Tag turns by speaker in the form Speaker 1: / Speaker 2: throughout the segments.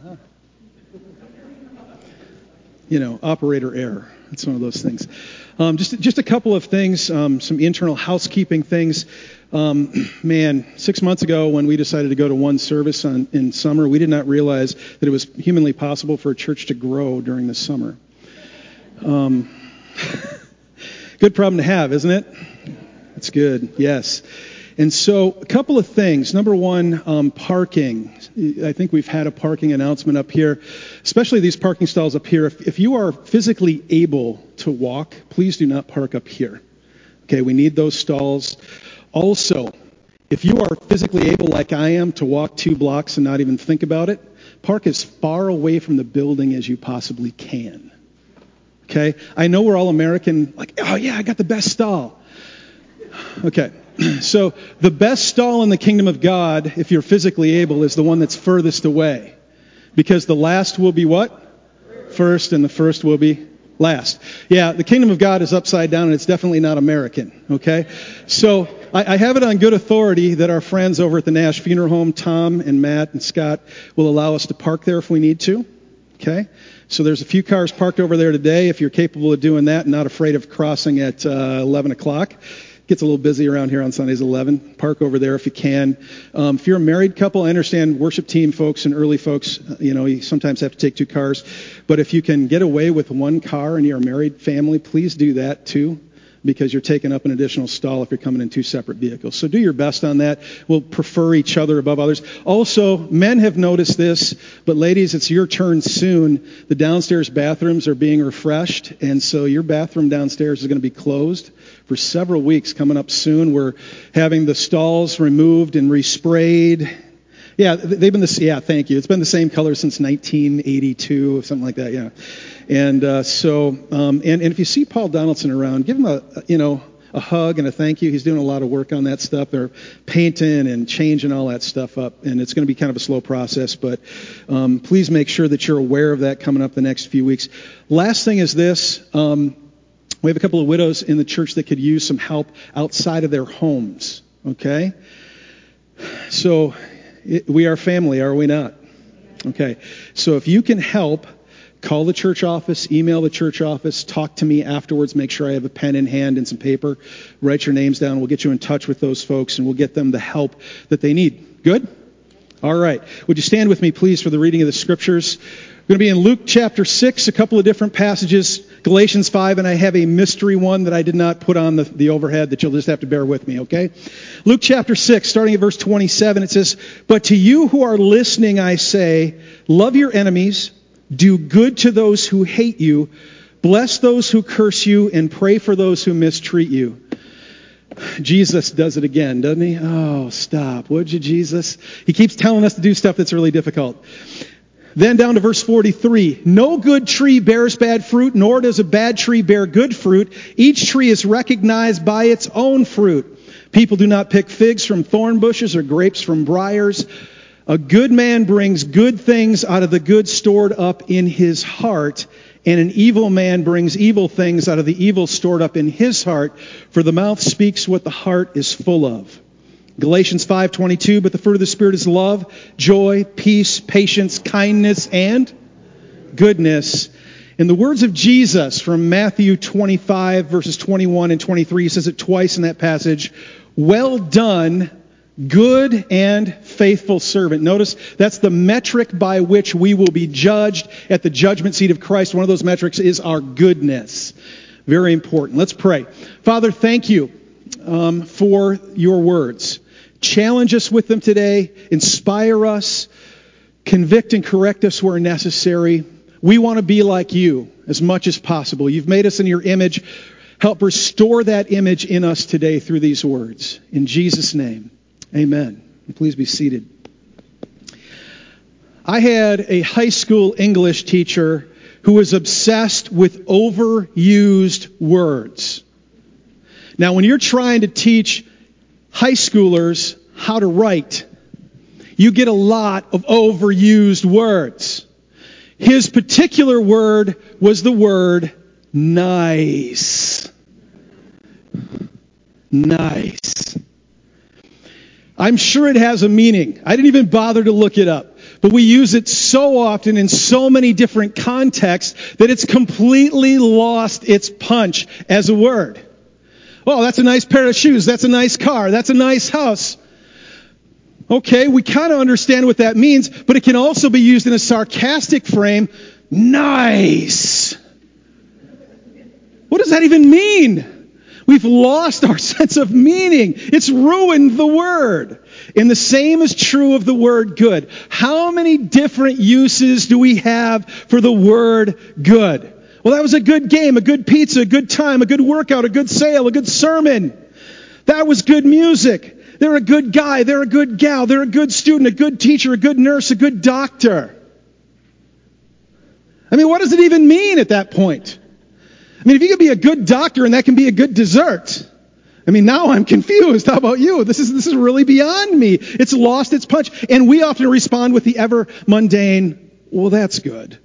Speaker 1: Operator error. It's one of those things. Just a couple of things, some internal housekeeping things. 6 months ago when we decided to go to one service in summer, we did not realize that it was humanly possible for a church to grow during the summer. Good problem to have, isn't it? That's good, yes. And so a couple of things. Number one, parking. I think we've had a parking announcement up here, especially these parking stalls up here. If you are physically able to walk, please do not park up here. Okay, we need those stalls. Also, if you are physically able, like I am, to walk 2 blocks and not even think about it, park as far away from the building as you possibly can. Okay? I know we're all American, like, oh yeah, I got the best stall. Okay. So the best stall in the kingdom of God, if you're physically able, is the one that's furthest away. Because the last will be what? First, and the first will be last. Yeah, the kingdom of God is upside down, and it's definitely not American. Okay? So I have it on good authority that our friends over at the Nash Funeral Home, Tom and Matt and Scott, will allow us to park there if we need to. Okay? So there's a few cars parked over there today. If you're capable of doing that and not afraid of crossing at 11 o'clock. Gets a little busy around here on Sundays 11. Park over there if you can. If you're a married couple, I understand worship team folks and early folks, you sometimes have to take 2 cars. But if you can get away with 1 car and you're a married family, please do that too, because you're taking up an additional stall if you're coming in 2 separate vehicles. So do your best on that. We'll prefer each other above others. Also, men have noticed this, but ladies, it's your turn soon. The downstairs bathrooms are being refreshed, and so your bathroom downstairs is going to be closed for several weeks coming up soon. We're having the stalls removed and resprayed. Yeah, they've been thank you. It's been the same color since 1982 or something like that, yeah. And and if you see Paul Donaldson around, give him a hug and a thank you. He's doing a lot of work on that stuff. They're painting and changing all that stuff up, and it's going to be kind of a slow process, but please make sure that you're aware of that coming up the next few weeks. Last thing is this. We have a couple of widows in the church that could use some help outside of their homes, okay? So we are family, are we not? Okay. So if you can help, call the church office, email the church office, talk to me afterwards, make sure I have a pen in hand and some paper, write your names down. We'll get you in touch with those folks, and we'll get them the help that they need. Good? All right. Would you stand with me, please, for the reading of the scriptures? We're going to be in Luke chapter 6, a couple of different passages, Galatians 5, and I have a mystery one that I did not put on the overhead that you'll just have to bear with me, okay? Luke chapter 6, starting at verse 27, it says, "But to you who are listening, I say, love your enemies, do good to those who hate you, bless those who curse you, and pray for those who mistreat you." Jesus does it again, doesn't he? Oh, stop. Would you, Jesus? He keeps telling us to do stuff that's really difficult. Then down to verse 43, "No good tree bears bad fruit, nor does a bad tree bear good fruit. Each tree is recognized by its own fruit. People do not pick figs from thorn bushes or grapes from briars. A good man brings good things out of the good stored up in his heart, and an evil man brings evil things out of the evil stored up in his heart, for the mouth speaks what the heart is full of." Galatians 5:22, "But the fruit of the Spirit is love, joy, peace, patience, kindness, and goodness." In the words of Jesus from Matthew 25, verses 21 and 23, he says it twice in that passage, "Well done, good and faithful servant." Notice that's the metric by which we will be judged at the judgment seat of Christ. One of those metrics is our goodness. Very important. Let's pray. Father, thank you for your words. Challenge us with them today. Inspire us. Convict and correct us where necessary. We want to be like you as much as possible. You've made us in your image. Help restore that image in us today through these words. In Jesus' name, amen. Please be seated. I had a high school English teacher who was obsessed with overused words. Now, when you're trying to teach high schoolers how to write, you get a lot of overused words. His particular word was the word nice. Nice. I'm sure it has a meaning. I didn't even bother to look it up. But we use it so often in so many different contexts that it's completely lost its punch as a word. Oh, that's a nice pair of shoes. That's a nice car. That's a nice house. Okay, we kind of understand what that means, but it can also be used in a sarcastic frame. Nice. What does that even mean? We've lost our sense of meaning. It's ruined the word. And the same is true of the word good. How many different uses do we have for the word good? Well, that was a good game, a good pizza, a good time, a good workout, a good sale, a good sermon. That was good music. They're a good guy. They're a good gal. They're a good student, a good teacher, a good nurse, a good doctor. I mean, what does it even mean at that point? I mean, if you can be a good doctor and that can be a good dessert, I mean, now I'm confused. How about you? This is really beyond me. It's lost its punch. And we often respond with the ever mundane, well, that's good.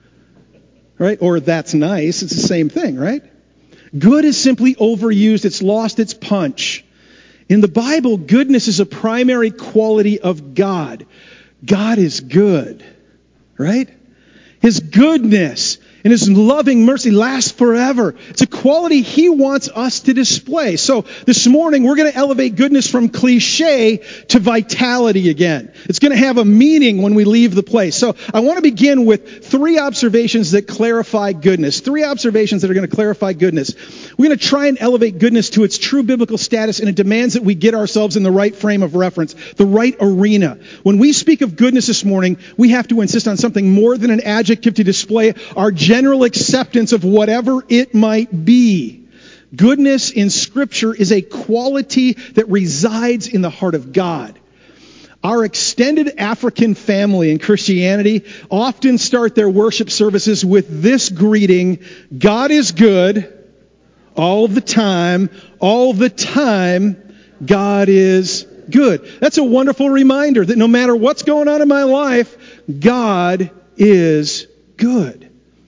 Speaker 1: Right? Or that's nice. It's the same thing, right? Good is simply overused. It's lost its punch. In the Bible, goodness is a primary quality of God. God is good, right? His goodness and His loving mercy lasts forever. It's a quality He wants us to display. So this morning, we're going to elevate goodness from cliche to vitality again. It's going to have a meaning when we leave the place. So I want to begin with 3 observations that clarify goodness. 3 observations that are going to clarify goodness. We're going to try and elevate goodness to its true biblical status, and it demands that we get ourselves in the right frame of reference, the right arena. When we speak of goodness this morning, we have to insist on something more than an adjective to display our general acceptance of whatever it might be. Goodness in Scripture is a quality that resides in the heart of God. Our extended African family in Christianity often start their worship services with this greeting: God is good all the time. All the time, God is good. That's a wonderful reminder that no matter what's going on in my life, God is good.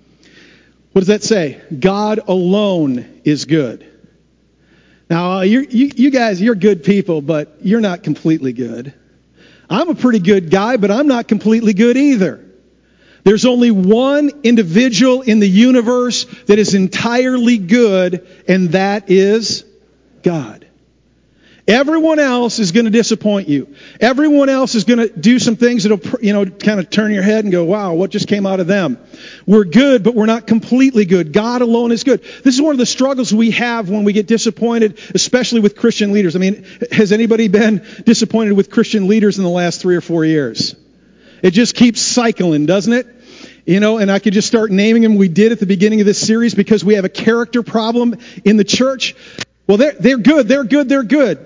Speaker 1: What does that say? God alone is good. Now, you guys, you're good people, but you're not completely good. I'm a pretty good guy, but I'm not completely good either. There's only one individual in the universe that is entirely good, and that is God. Everyone else is going to disappoint you. Everyone else is going to do some things that'll, kind of turn your head and go, wow, what just came out of them? We're good, but we're not completely good. God alone is good. This is one of the struggles we have when we get disappointed, especially with Christian leaders. I mean, has anybody been disappointed with Christian leaders in the last 3 or 4 years? It just keeps cycling, doesn't it? And I could just start naming them. We did at the beginning of this series because we have a character problem in the church. Well, they're good. They're good. They're good.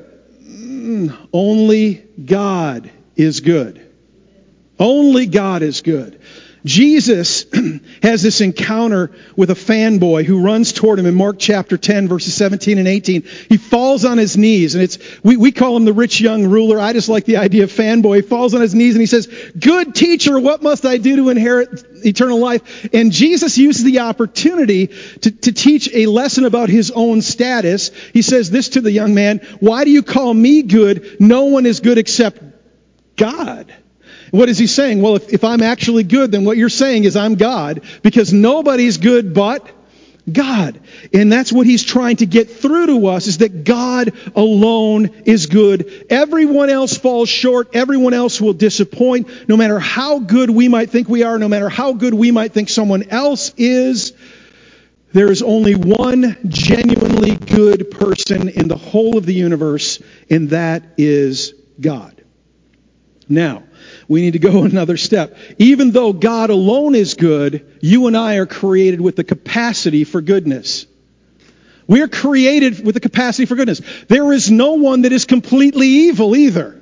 Speaker 1: Only God is good. Only God is good. Jesus has this encounter with a fanboy who runs toward him in Mark chapter 10, verses 17 and 18. He falls on his knees, and we call him the rich young ruler. I just like the idea of fanboy. He falls on his knees and he says, "Good teacher, what must I do to inherit eternal life?" And Jesus uses the opportunity to teach a lesson about his own status. He says this to the young man: "Why do you call me good? No one is good except God." What is he saying? Well, if I'm actually good, then what you're saying is I'm God, because nobody's good but God. And that's what he's trying to get through to us, is that God alone is good. Everyone else falls short. Everyone else will disappoint. No matter how good we might think we are, no matter how good we might think someone else is, there is only one genuinely good person in the whole of the universe, and that is God. Now, we need to go another step. Even though God alone is good, you and I are created with the capacity for goodness. We're created with the capacity for goodness. There is no one that is completely evil either.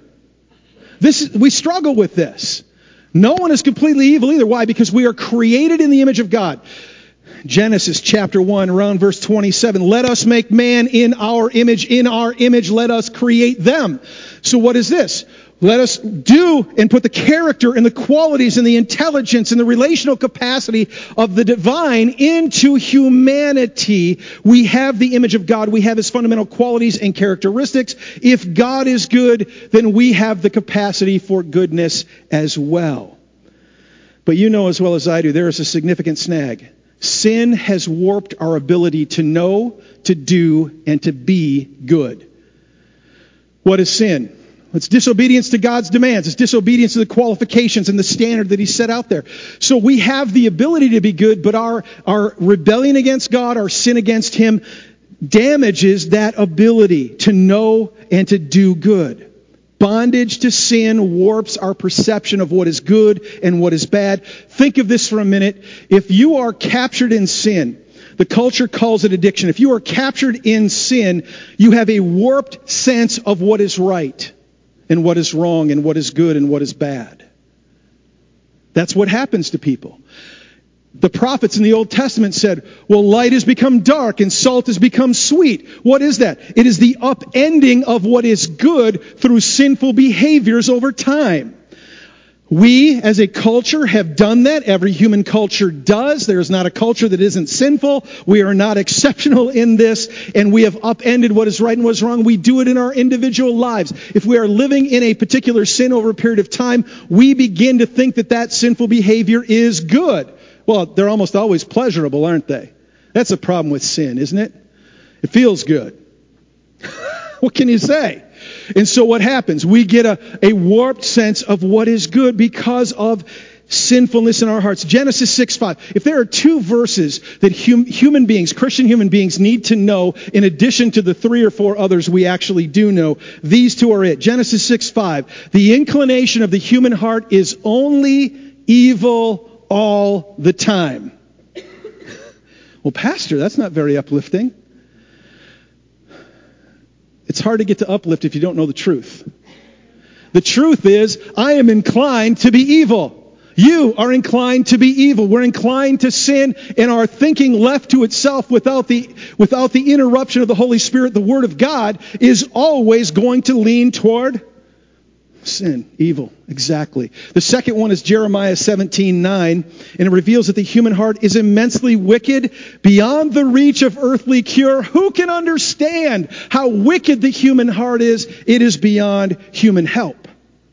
Speaker 1: We struggle with this. No one is completely evil either. Why? Because we are created in the image of God. Genesis chapter 1, around verse 27. Let us make man in our image. In our image, let us create them. So what is this? Let us do and put the character and the qualities and the intelligence and the relational capacity of the divine into humanity. We have the image of God. We have His fundamental qualities and characteristics. If God is good, then we have the capacity for goodness as well. But you know as well as I do, there is a significant snag. Sin has warped our ability to know, to do, and to be good. What is sin? It's disobedience to God's demands. It's disobedience to the qualifications and the standard that He set out there. So we have the ability to be good, but our rebellion against God, our sin against Him, damages that ability to know and to do good. Bondage to sin warps our perception of what is good and what is bad. Think of this for a minute. If you are captured in sin, the culture calls it addiction. If you are captured in sin, you have a warped sense of what is right and what is wrong and what is good and what is bad. That's what happens to people. The prophets in the Old Testament said, well, light has become dark and salt has become sweet. What is that? It is the upending of what is good through sinful behaviors over time. We, as a culture, have done that. Every human culture does. There is not a culture that isn't sinful. We are not exceptional in this, and we have upended what is right and what is wrong. We do it in our individual lives. If we are living in a particular sin over a period of time, we begin to think that that sinful behavior is good. Well, they're almost always pleasurable, aren't they? That's a problem with sin, isn't it? It feels good. What can you say? And so what happens? We get a warped sense of what is good because of sinfulness in our hearts. Genesis 6:5. If there are two verses that human beings, Christian human beings, need to know in addition to the 3 or 4 others we actually do know, these two are it. Genesis 6:5. The inclination of the human heart is only evil all the time. Well, Pastor, that's not very uplifting. It's hard to get to uplift if you don't know the truth. The truth is, I am inclined to be evil. You are inclined to be evil. We're inclined to sin, and our thinking left to itself without the interruption of the Holy Spirit, the Word of God, is always going to lean toward sin, evil, exactly. The second one is Jeremiah 17:9, and it reveals that the human heart is immensely wicked, beyond the reach of earthly cure. Who can understand how wicked the human heart is? It is beyond human help.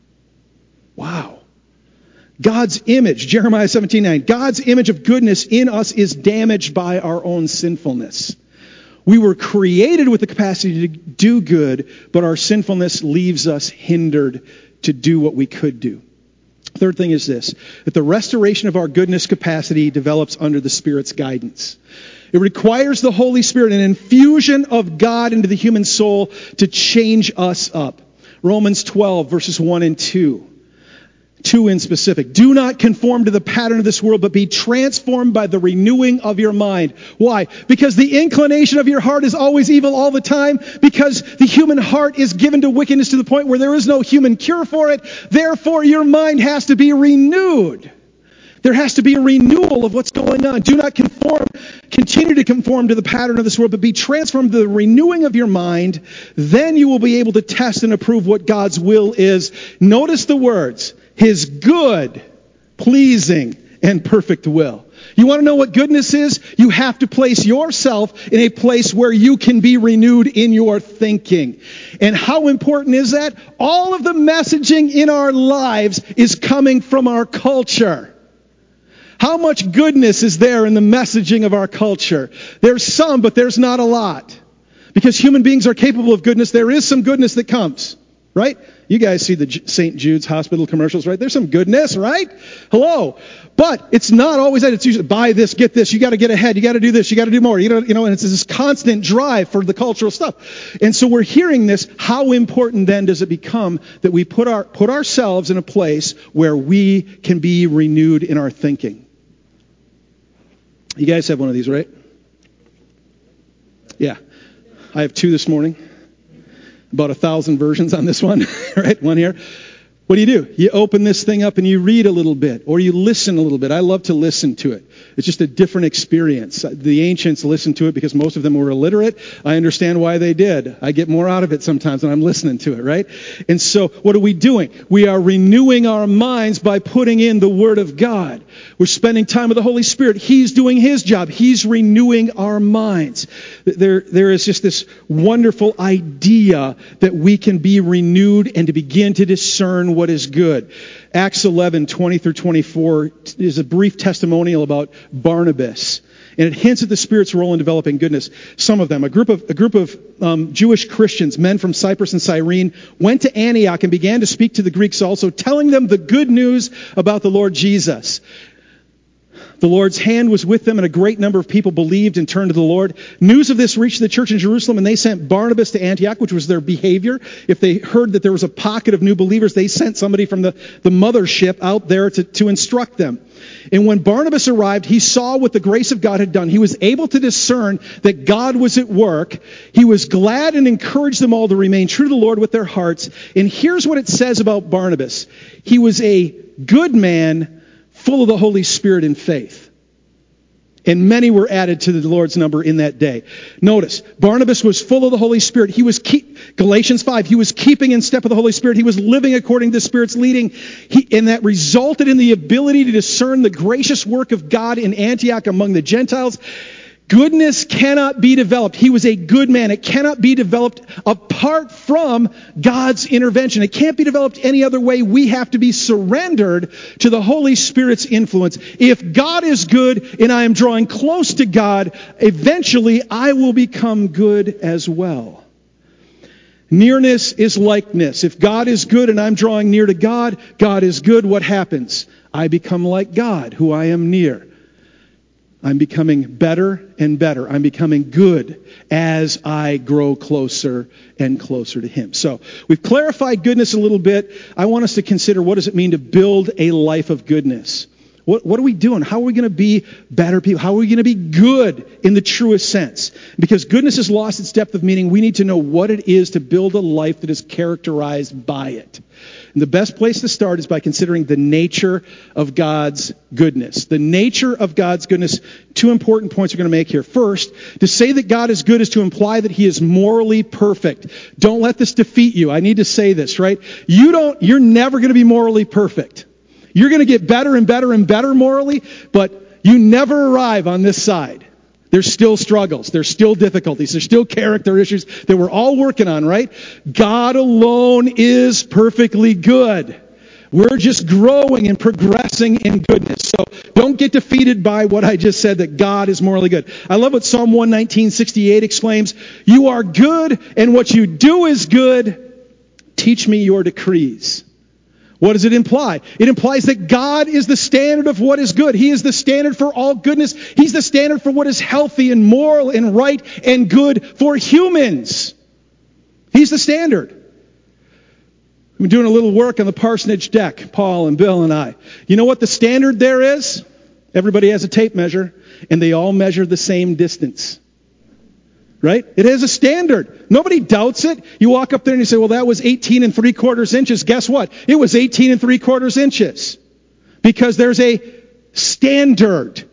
Speaker 1: Wow. God's image, Jeremiah 17:9, God's image of goodness in us is damaged by our own sinfulness. We were created with the capacity to do good, but our sinfulness leaves us hindered to do what we could do. Third thing is this, that the restoration of our goodness capacity develops under the Spirit's guidance. It requires the Holy Spirit, an infusion of God into the human soul to change us up. Romans 12, verses 1 and 2. 2 in specific. Do not conform to the pattern of this world, but be transformed by the renewing of your mind. Why? Because the inclination of your heart is always evil all the time. Because the human heart is given to wickedness to the point where there is no human cure for it. Therefore, your mind has to be renewed. There has to be a renewal of what's going on. Do not continue to conform to the pattern of this world, but be transformed to the renewing of your mind. Then you will be able to test and approve what God's will is. Notice the words. His good, pleasing, and perfect will. You want to know what goodness is? You have to place yourself in a place where you can be renewed in your thinking. And how important is that? All of the messaging in our lives is coming from our culture. How much goodness is there in the messaging of our culture? There's some, but there's not a lot. Because human beings are capable of goodness, there is some goodness that comes. Right? You guys see the St. Jude's Hospital commercials, right? There's some goodness, right? Hello. But it's not always that. It's usually buy this, get this. You got to get ahead. You got to do this. You got to do more. And it's this constant drive for the cultural stuff. And so we're hearing this. How important then does it become that we put ourselves in a place where we can be renewed in our thinking? You guys have one of these, right? Yeah. I have 2 this morning. About 1,000 versions on this one, right? One here. What do? You open this thing up and you read a little bit, or you listen a little bit. I love to listen to it. It's just a different experience. The ancients listened to it because most of them were illiterate. I understand why they did. I get more out of it sometimes when I'm listening to it, right? And so what are we doing? We are renewing our minds by putting in the Word of God. We're spending time with the Holy Spirit. He's doing His job. He's renewing our minds. There is just this wonderful idea that we can be renewed and to begin to discern what is good. Acts 11, 20 through 24 is a brief testimonial about Barnabas. And it hints at the Spirit's role in developing goodness. Some of them, a group of Jewish Christians, men from Cyprus and Cyrene, went to Antioch and began to speak to the Greeks also, telling them the good news about the Lord Jesus. The Lord's hand was with them, and a great number of people believed and turned to the Lord. News of this reached the church in Jerusalem, and they sent Barnabas to Antioch, which was their behavior. If they heard that there was a pocket of new believers, they sent somebody from the mothership out there to instruct them. And when Barnabas arrived, he saw what the grace of God had done. He was able to discern that God was at work. He was glad and encouraged them all to remain true to the Lord with their hearts. And here's what it says about Barnabas. He was a good man, full of the Holy Spirit and faith. And many were added to the Lord's number in that day. Notice, Barnabas was full of the Holy Spirit. He was Galatians 5, he was keeping in step with the Holy Spirit. He was living according to the Spirit's leading. And that resulted in the ability to discern the gracious work of God in Antioch among the Gentiles. Goodness cannot be developed. He was a good man. It cannot be developed apart from God's intervention. It can't be developed any other way. We have to be surrendered to the Holy Spirit's influence. If God is good and I am drawing close to God, eventually I will become good as well. Nearness is likeness. If God is good and I'm drawing near to God, God is good. What happens? I become like God, who I am near. I'm becoming better and better. I'm becoming good as I grow closer and closer to Him. So we've clarified goodness a little bit. I want us to consider, what does it mean to build a life of goodness? What are we doing? How are we going to be better people? How are we going to be good in the truest sense? Because goodness has lost its depth of meaning, we need to know what it is to build a life that is characterized by it. And the best place to start is by considering the nature of God's goodness. The nature of God's goodness. Two important points we're going to make here. First, to say that God is good is to imply that He is morally perfect. Don't let this defeat you. I need to say this, right? You're never going to be morally perfect. You're going to get better and better and better morally, but you never arrive on this side. There's still struggles. There's still difficulties. There's still character issues that we're all working on, right? God alone is perfectly good. We're just growing and progressing in goodness. So don't get defeated by what I just said, that God is morally good. I love what Psalm 119:68 exclaims, "You are good, and what you do is good. Teach me your decrees." What does it imply? It implies that God is the standard of what is good. He is the standard for all goodness. He's the standard for what is healthy and moral and right and good for humans. He's the standard. We've been doing a little work on the parsonage deck, Paul and Bill and I. You know what the standard there is? Everybody has a tape measure, and they all measure the same distance. Right? It has a standard. Nobody doubts it. You walk up there and you say, well, that was 18 3/4 inches. Guess what? It was 18 3/4 inches. Because there's a standard.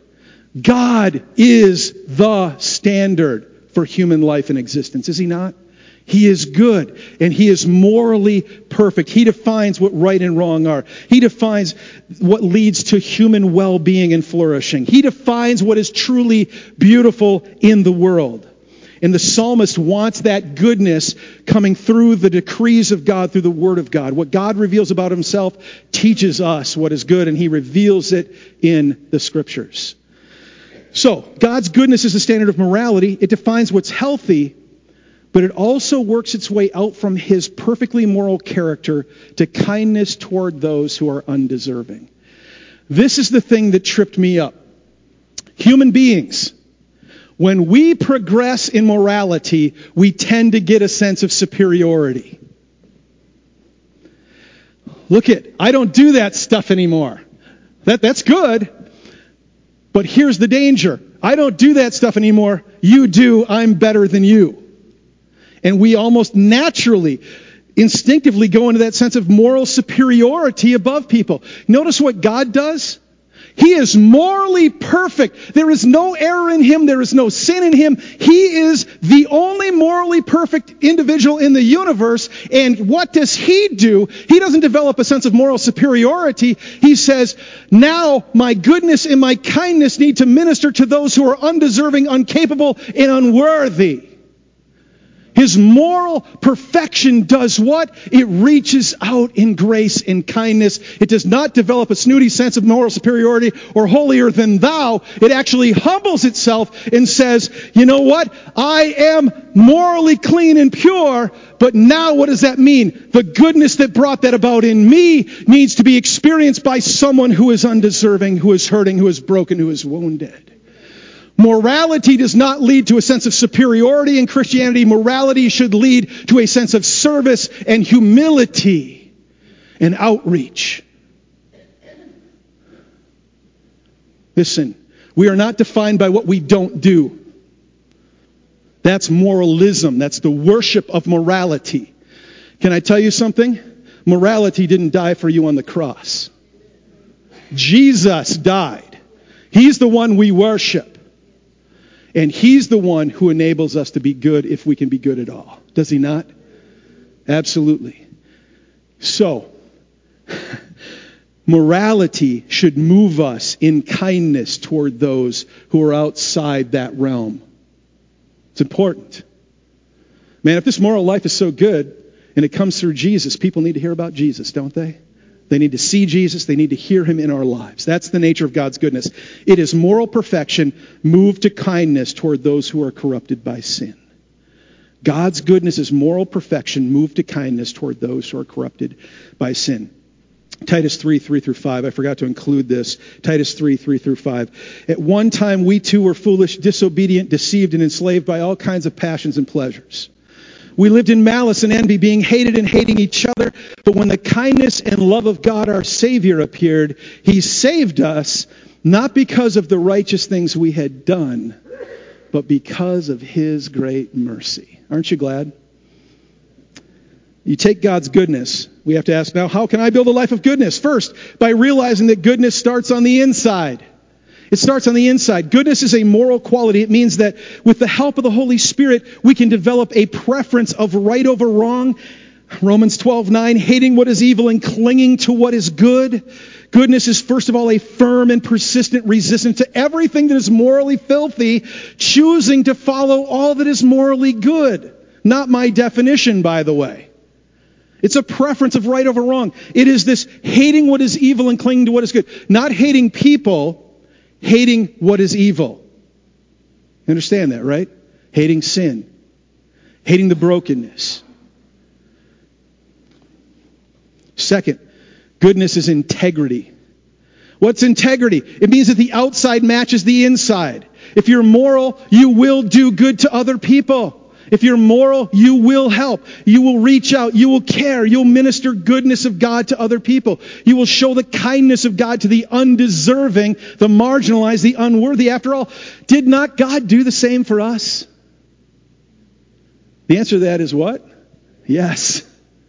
Speaker 1: God is the standard for human life and existence, is He not? He is good, and He is morally perfect. He defines what right and wrong are. He defines what leads to human well-being and flourishing. He defines what is truly beautiful in the world. And the psalmist wants that goodness coming through the decrees of God, through the Word of God. What God reveals about Himself teaches us what is good, and He reveals it in the Scriptures. So, God's goodness is the standard of morality. It defines what's healthy, but it also works its way out from His perfectly moral character to kindness toward those who are undeserving. This is the thing that tripped me up. Human beings, when we progress in morality, we tend to get a sense of superiority. I don't do that stuff anymore. That's good. But here's the danger. I don't do that stuff anymore. You do. I'm better than you. And we almost naturally, instinctively go into that sense of moral superiority above people. Notice what God does. He is morally perfect. There is no error in Him. There is no sin in Him. He is the only morally perfect individual in the universe. And what does He do? He doesn't develop a sense of moral superiority. He says, now my goodness and my kindness need to minister to those who are undeserving, incapable, and unworthy. His moral perfection does what? It reaches out in grace and kindness. It does not develop a snooty sense of moral superiority or holier than thou. It actually humbles itself and says, you know what? I am morally clean and pure, but now what does that mean? The goodness that brought that about in me needs to be experienced by someone who is undeserving, who is hurting, who is broken, who is wounded. Morality does not lead to a sense of superiority in Christianity. Morality should lead to a sense of service and humility and outreach. Listen, we are not defined by what we don't do. That's moralism. That's the worship of morality. Can I tell you something? Morality didn't die for you on the cross. Jesus died. He's the one we worship. And He's the one who enables us to be good if we can be good at all. Does He not? Absolutely. So, morality should move us in kindness toward those who are outside that realm. It's important. Man, if this moral life is so good and it comes through Jesus, people need to hear about Jesus, don't they? They need to see Jesus. They need to hear Him in our lives. That's the nature of God's goodness. It is moral perfection moved to kindness toward those who are corrupted by sin. God's goodness is moral perfection moved to kindness toward those who are corrupted by sin. Titus 3:3-5. I forgot to include this. Titus 3:3-5. At one time we too were foolish, disobedient, deceived, and enslaved by all kinds of passions and pleasures. We lived in malice and envy, being hated and hating each other. But when the kindness and love of God our Savior appeared, He saved us, not because of the righteous things we had done, but because of His great mercy. Aren't you glad? You take God's goodness. We have to ask now, how can I build a life of goodness? First, by realizing that goodness starts on the inside. It starts on the inside. Goodness is a moral quality. It means that with the help of the Holy Spirit, we can develop a preference of right over wrong. Romans 12:9, hating what is evil and clinging to what is good. Goodness is, first of all, a firm and persistent resistance to everything that is morally filthy, choosing to follow all that is morally good. Not my definition, by the way. It's a preference of right over wrong. It is this hating what is evil and clinging to what is good. Not hating people, hating what is evil. You understand that, right? Hating sin. Hating the brokenness. Second, goodness is integrity. What's integrity? It means that the outside matches the inside. If you're moral, you will do good to other people. If you're moral, you will help. You will reach out. You will care. You'll minister goodness of God to other people. You will show the kindness of God to the undeserving, the marginalized, the unworthy. After all, did not God do the same for us? The answer to that is what? Yes.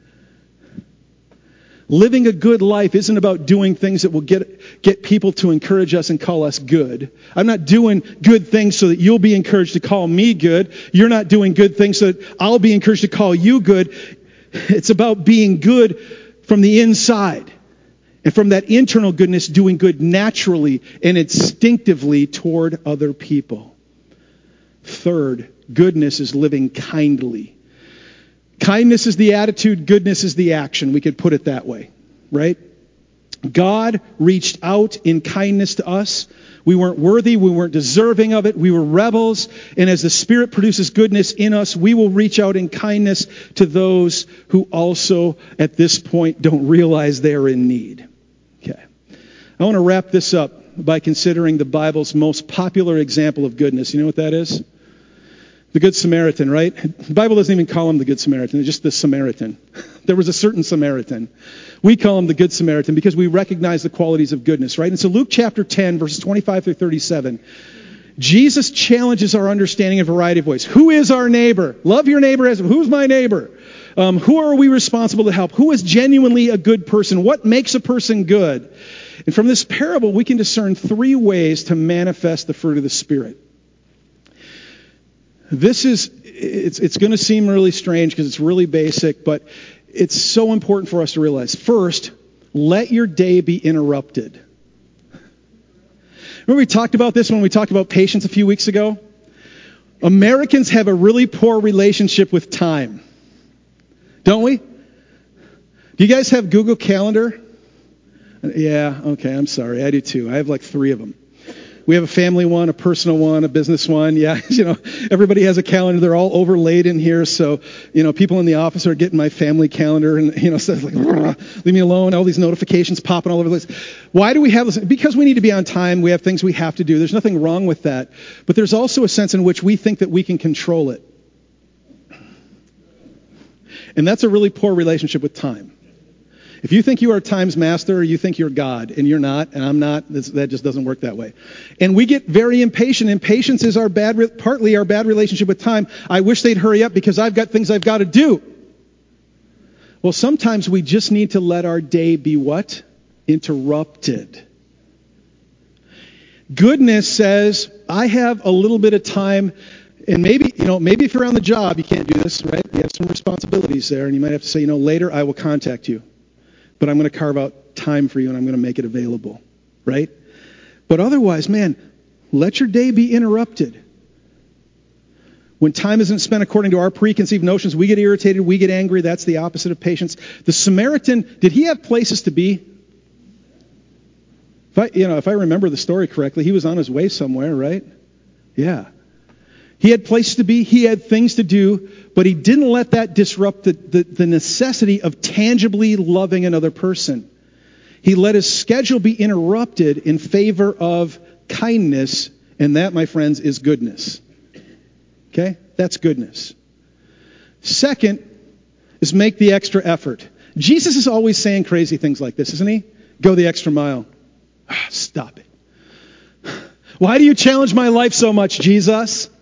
Speaker 1: Living a good life isn't about doing things that will get people to encourage us and call us good. I'm not doing good things so that you'll be encouraged to call me good. You're not doing good things so that I'll be encouraged to call you good. It's about being good from the inside. And from that internal goodness, doing good naturally and instinctively toward other people. Third, goodness is living kindly. Kindness is the attitude, goodness is the action. We could put it that way, right? God reached out in kindness to us. We weren't worthy, we weren't deserving of it, we were rebels. And as the Spirit produces goodness in us, we will reach out in kindness to those who also, at this point, don't realize they're in need. Okay. I want to wrap this up by considering the Bible's most popular example of goodness. You know what that is? The Good Samaritan, right? The Bible doesn't even call him the Good Samaritan. It's just the Samaritan. There was a certain Samaritan. We call him the Good Samaritan because we recognize the qualities of goodness, right? And so Luke chapter 10, verses 25-37, Jesus challenges our understanding in a variety of ways. Who is our neighbor? Love your neighbor as who's my neighbor? Who are we responsible to help? Who is genuinely a good person? What makes a person good? And from this parable, we can discern three ways to manifest the fruit of the Spirit. It's going to seem really strange because it's really basic, but it's so important for us to realize. First, let your day be interrupted. Remember we talked about this when we talked about patience a few weeks ago? Americans have a really poor relationship with time. Don't we? Do you guys have Google Calendar? Yeah, okay, I'm sorry. I do too. I have like 3 of them. We have a family one, a personal one, a business one. Yeah, everybody has a calendar. They're all overlaid in here. So, people in the office are getting my family calendar and, so it's like, leave me alone. All these notifications popping all over the place. Why do we have this? Because we need to be on time. We have things we have to do. There's nothing wrong with that. But there's also a sense in which we think that we can control it. And that's a really poor relationship with time. If you think you are time's master, you think you're God, and you're not, and I'm not, that just doesn't work that way. And we get very impatient. Impatience is partly our bad relationship with time. I wish they'd hurry up because I've got things I've got to do. Well, sometimes we just need to let our day be what? Interrupted. Goodness says, I have a little bit of time. And maybe if you're on the job, you can't do this, right? You have some responsibilities there, and you might have to say, later I will contact you. But I'm going to carve out time for you, and I'm going to make it available, right? But otherwise, man, let your day be interrupted. When time isn't spent according to our preconceived notions, we get irritated, we get angry. That's the opposite of patience. The Samaritan, did he have places to be? If I remember the story correctly, he was on his way somewhere, right? Yeah. He had places to be, he had things to do, but he didn't let that disrupt the necessity of tangibly loving another person. He let his schedule be interrupted in favor of kindness, and that, my friends, is goodness. Okay? That's goodness. Second is make the extra effort. Jesus is always saying crazy things like this, isn't he? Go the extra mile. Stop it. Why do you challenge my life so much, Jesus?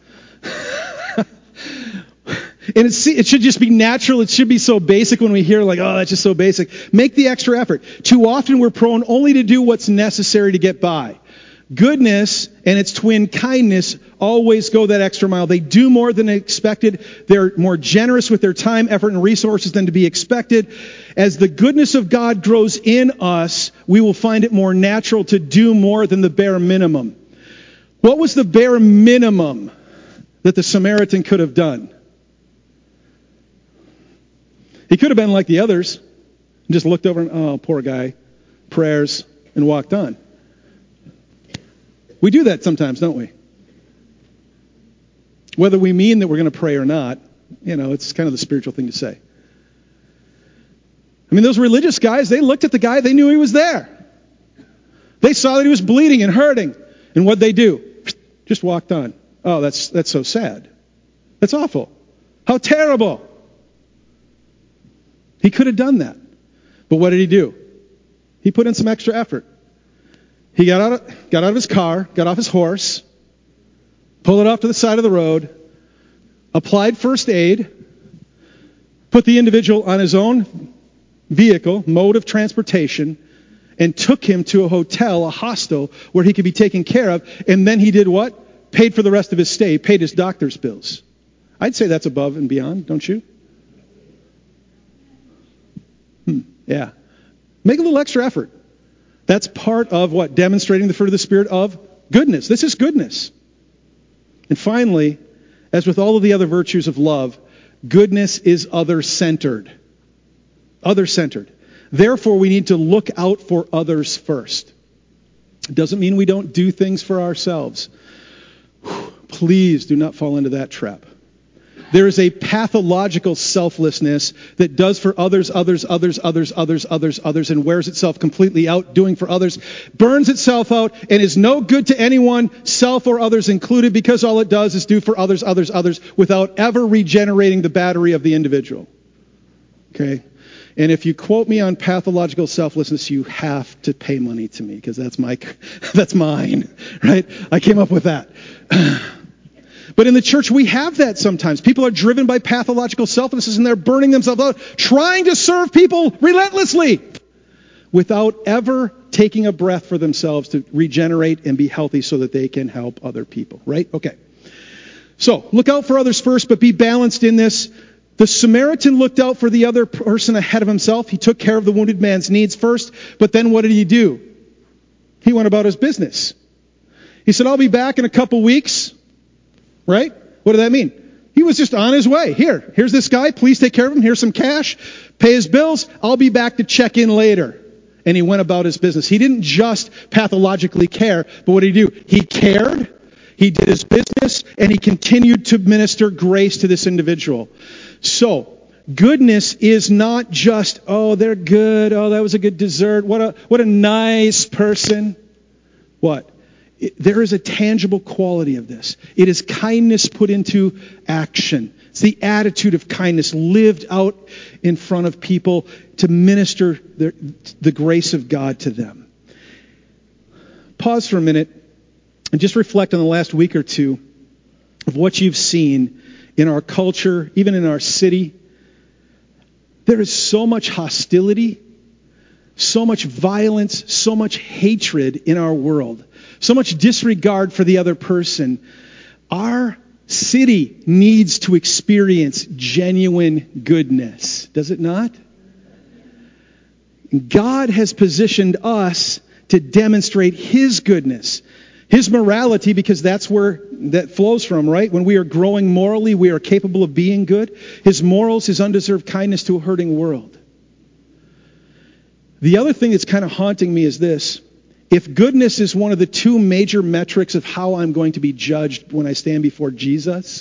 Speaker 1: And it should just be natural. It should be so basic when we hear that's just so basic. Make the extra effort. Too often we're prone only to do what's necessary to get by. Goodness and its twin kindness always go that extra mile. They do more than expected. They're more generous with their time, effort, and resources than to be expected. As the goodness of God grows in us, we will find it more natural to do more than the bare minimum. What was the bare minimum that the Samaritan could have done? He could have been like the others and just looked over and, oh, poor guy, prayers, and walked on. We do that sometimes, don't we? Whether we mean that we're going to pray or not, it's kind of the spiritual thing to say. I mean, those religious guys, they looked at the guy, they knew he was there. They saw that he was bleeding and hurting. And what'd they do? Just walked on. Oh, that's so sad. That's awful. How terrible. He could have done that. But what did he do? He put in some extra effort. He got out of his car, got off his horse, pulled it off to the side of the road, applied first aid, put the individual on his own vehicle, mode of transportation, and took him to a hotel, a hostel, where he could be taken care of. And then he did what? Paid for the rest of his stay, paid his doctor's bills. I'd say that's above and beyond, don't you? Yeah. Make a little extra effort. That's part of what? Demonstrating the fruit of the Spirit of goodness. This is goodness. And finally, as with all of the other virtues of love, goodness is other-centered. Other-centered. Therefore, we need to look out for others first. It doesn't mean we don't do things for ourselves. Please do not fall into that trap. There is a pathological selflessness that does for others, and wears itself completely out, doing for others, burns itself out, and is no good to anyone, self or others included, because all it does is do for others, without ever regenerating the battery of the individual. Okay? And if you quote me on pathological selflessness, you have to pay money to me, because that's mine, right? I came up with that. But in the church, we have that sometimes. People are driven by pathological selflessness, and they're burning themselves out, trying to serve people relentlessly, without ever taking a breath for themselves to regenerate and be healthy so that they can help other people, right? Okay. So, look out for others first, but be balanced in this. The Samaritan looked out for the other person ahead of himself. He took care of the wounded man's needs first, but then what did he do? He went about his business. He said, I'll be back in a couple weeks. Right? What did that mean? He was just on his way. Here's this guy. Please take care of him. Here's some cash. Pay his bills. I'll be back to check in later. And he went about his business. He didn't just pathologically care, but what did he do? He cared. He did his business, and he continued to minister grace to this individual. So, goodness is not just, oh, they're good. Oh, that was a good dessert. What a nice person. What? There is a tangible quality of this. It is kindness put into action. It's the attitude of kindness lived out in front of people to minister the grace of God to them. Pause for a minute and just reflect on the last week or two of what you've seen in our culture, even in our city. There is so much hostility, so much violence, so much hatred in our world, so much disregard for the other person. Our city needs to experience genuine goodness, does it not? God has positioned us to demonstrate His goodness, His morality, because that's where that flows from, right? When we are growing morally, we are capable of being good. His morals, His undeserved kindness to a hurting world. The other thing that's kind of haunting me is this. If goodness is one of the two major metrics of how I'm going to be judged when I stand before Jesus,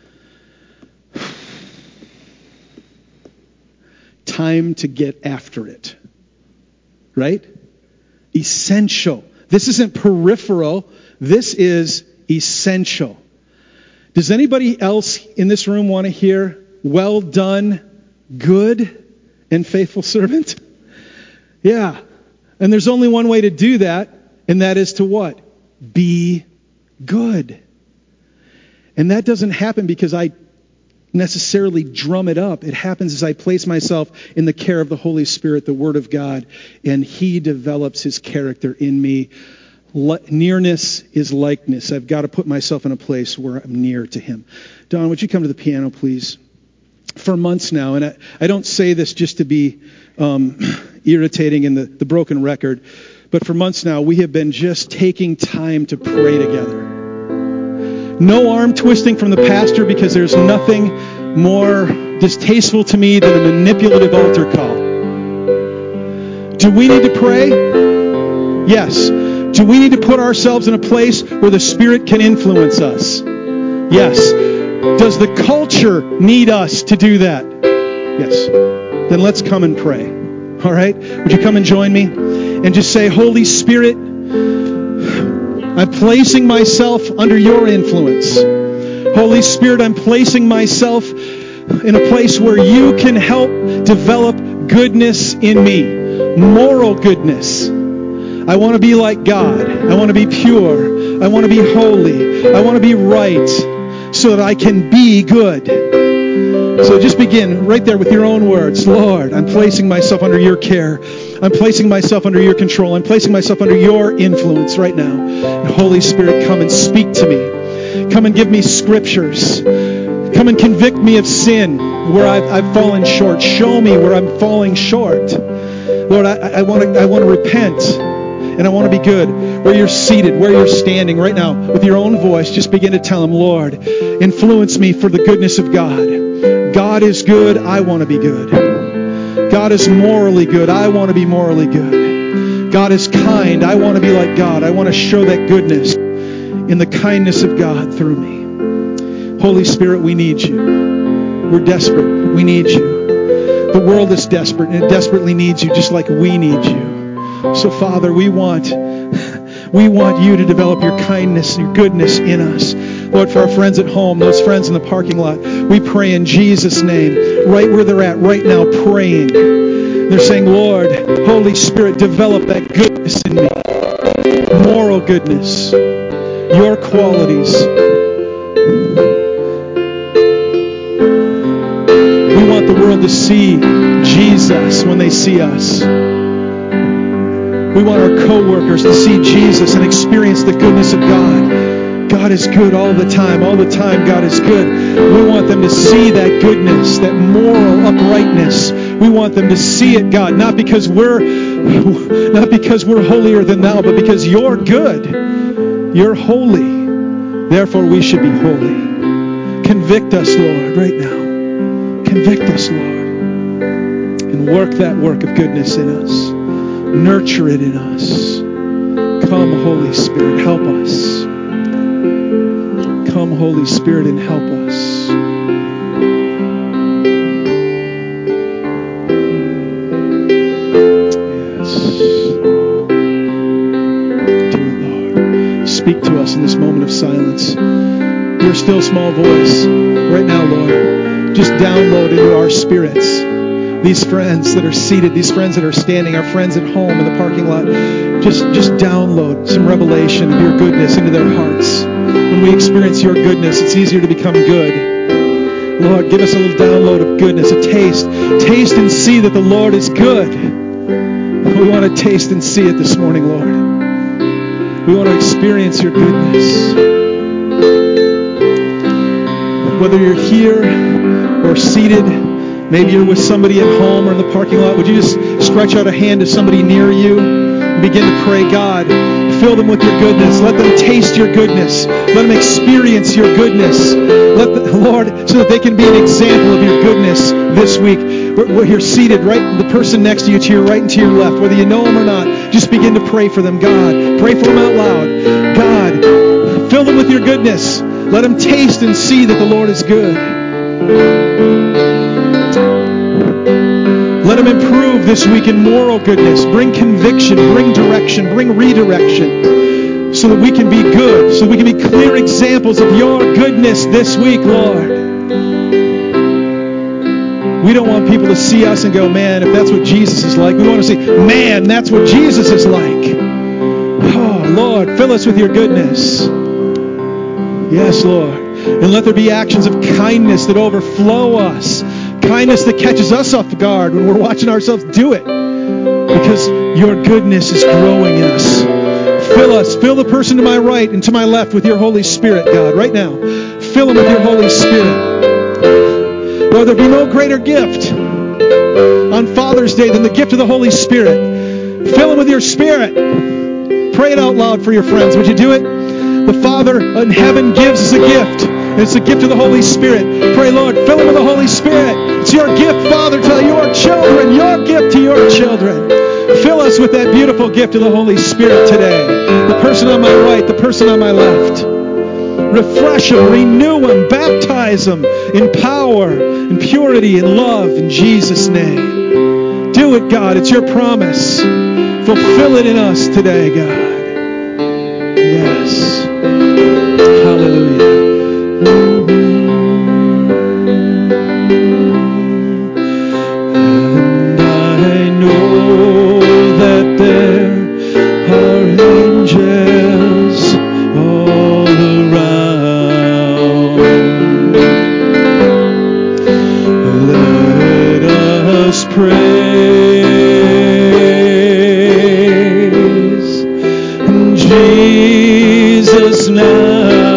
Speaker 1: time to get after it. Right? Essential. This isn't peripheral. This is essential. Does anybody else in this room want to hear, well done, good and faithful servant? Yeah. And there's only one way to do that, and that is to what? Be good. And that doesn't happen because I necessarily drum it up. It happens as I place myself in the care of the Holy Spirit, the Word of God, and He develops His character in me. Nearness is likeness. I've got to put myself in a place where I'm near to Him. Don, would you come to the piano, please? For months now, and I don't say this just to be irritating in the broken record, but for months now, we have been just taking time to pray together. No arm twisting from the pastor, because there's nothing more distasteful to me than a manipulative altar call. Do we need to pray? Yes. Do we need to put ourselves in a place where the Spirit can influence us? Yes. Does the culture need us to do that? Yes. Then let's come and pray. All right? Would you come and join me? And just say, Holy Spirit, I'm placing myself under your influence. Holy Spirit, I'm placing myself in a place where you can help develop goodness in me. Moral goodness. I want to be like God. I want to be pure. I want to be holy. I want to be right so that I can be good. So just begin right there with your own words. Lord, I'm placing myself under your care. I'm placing myself under your control. I'm placing myself under your influence right now. And Holy Spirit, come and speak to me. Come and give me scriptures. Come and convict me of sin where I've fallen short. Show me where I'm falling short. Lord, I want to repent, and I want to be good. Where you're seated, where you're standing right now, with your own voice, just begin to tell Him, Lord, influence me for the goodness of God. God is good. I want to be good. God is morally good. I want to be morally good. God is kind. I want to be like God. I want to show that goodness in the kindness of God through me. Holy Spirit, we need you. We're desperate. We need you. The world is desperate, and it desperately needs you just like we need you. So, Father, we want you to develop your kindness, your goodness in us. Lord, for our friends at home, those friends in the parking lot, we pray in Jesus' name, right where they're at right now, praying. They're saying, Lord, Holy Spirit, develop that goodness in me. Moral goodness. Your qualities. We want the world to see Jesus when they see us. We want our co-workers to see Jesus and experience the goodness of God. God is good all the time. All the time, God is good. We want them to see that goodness, that moral uprightness. We want them to see it, God, not because we're holier than thou, but because you're good. You're holy. Therefore, we should be holy. Convict us, Lord, right now. Convict us, Lord. And work that work of goodness in us. Nurture it in us. Come, Holy Spirit, help us. Come, Holy Spirit, and help us. Yes. Do it, Lord. Speak to us in this moment of silence. Your still small voice right now, Lord. Just download into our spirits these friends that are seated, these friends that are standing, our friends at home in the parking lot. Just download some revelation of your goodness into their hearts. When we experience your goodness, it's easier to become good. Lord, give us a little download of goodness, a taste. Taste and see that the Lord is good. We want to taste and see it this morning, Lord. We want to experience your goodness. Whether you're here or seated, maybe you're with somebody at home or in the parking lot, would you just stretch out a hand to somebody near you and begin to pray, God, fill them with your goodness. Let them taste your goodness. Let them experience your goodness. Lord, so that they can be an example of your goodness this week. Where you're seated, right, the person next to you, to your right and to your left, whether you know them or not, just begin to pray for them. God, pray for them out loud. God, fill them with your goodness. Let them taste and see that the Lord is good. Let them improve this week in moral goodness. Bring conviction, bring direction, bring redirection, so that we can be good, so we can be clear examples of your goodness this week, Lord. We don't want people to see us and go, man, if that's what Jesus is like. We want to say, man, that's what Jesus is like. Oh, Lord, fill us with your goodness. Yes, Lord. And let there be actions of kindness that overflow us. Kindness that catches us off guard when we're watching ourselves do it. Because your goodness is growing in us. Fill us. Fill the person to my right and to my left with your Holy Spirit, God, right now. Fill them with your Holy Spirit. Lord, there be no greater gift on Father's Day than the gift of the Holy Spirit. Fill them with your Spirit. Pray it out loud for your friends. Would you do it? The Father in heaven gives us a gift. And it's the gift of the Holy Spirit. Pray, Lord, fill them with the Holy Spirit. It's your gift, Father, to your children. Your gift to your children. Fill us with that beautiful gift of the Holy Spirit today. The person on my right, the person on my left. Refresh them, renew them, baptize them in power, in purity, in love, in Jesus' name. Do it, God. It's your promise. Fulfill it in us today, God. Yes. Hallelujah. And I know that there are angels all around. Let us praise Jesus now.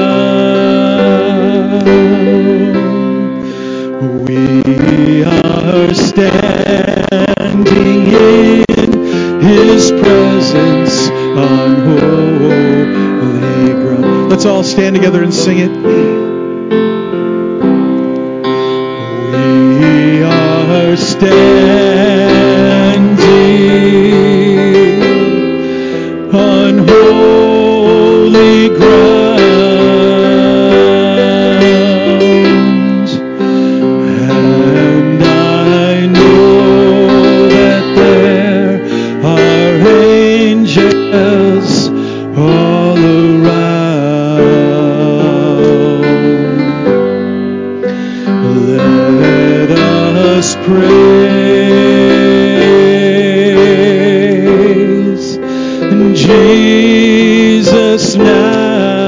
Speaker 1: We are standing in His presence on holy ground. Let's all stand together and sing it. We are standing on holy ground. Praise Jesus now,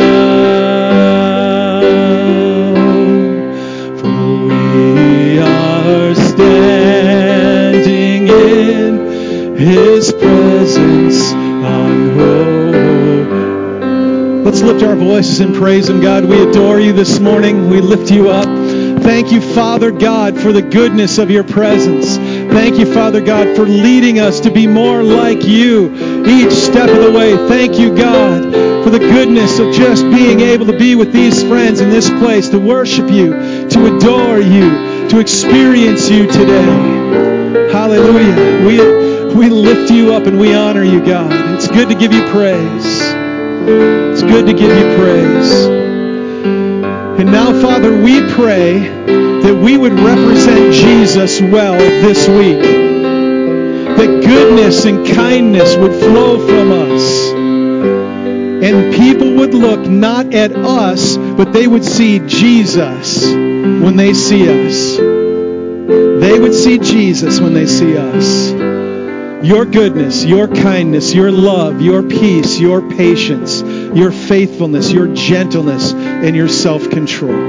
Speaker 1: for we are standing in His presence on holy. Let's lift our voices and praise Him, God. We adore you this morning. We lift you up. Thank you, Father God, for the goodness of your presence. Thank you, Father God, for leading us to be more like you each step of the way. Thank you, God, for the goodness of just being able to be with these friends in this place, to worship you, to adore you, to experience you today. Hallelujah. We lift you up and we honor you, God. It's good to give you praise. It's good to give you praise. And now, Father, we pray that we would represent Jesus well this week. That goodness and kindness would flow from us. And people would look not at us, but they would see Jesus when they see us. They would see Jesus when they see us. Your goodness, your kindness, your love, your peace, your patience, your faithfulness, your gentleness, and your self-control.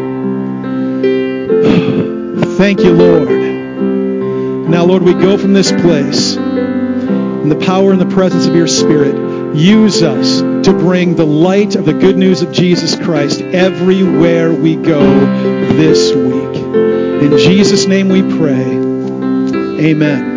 Speaker 1: Thank you, Lord. Now, Lord, we go from this place in the power and the presence of your Spirit. Use us to bring the light of the good news of Jesus Christ everywhere we go this week. In Jesus' name we pray. Amen.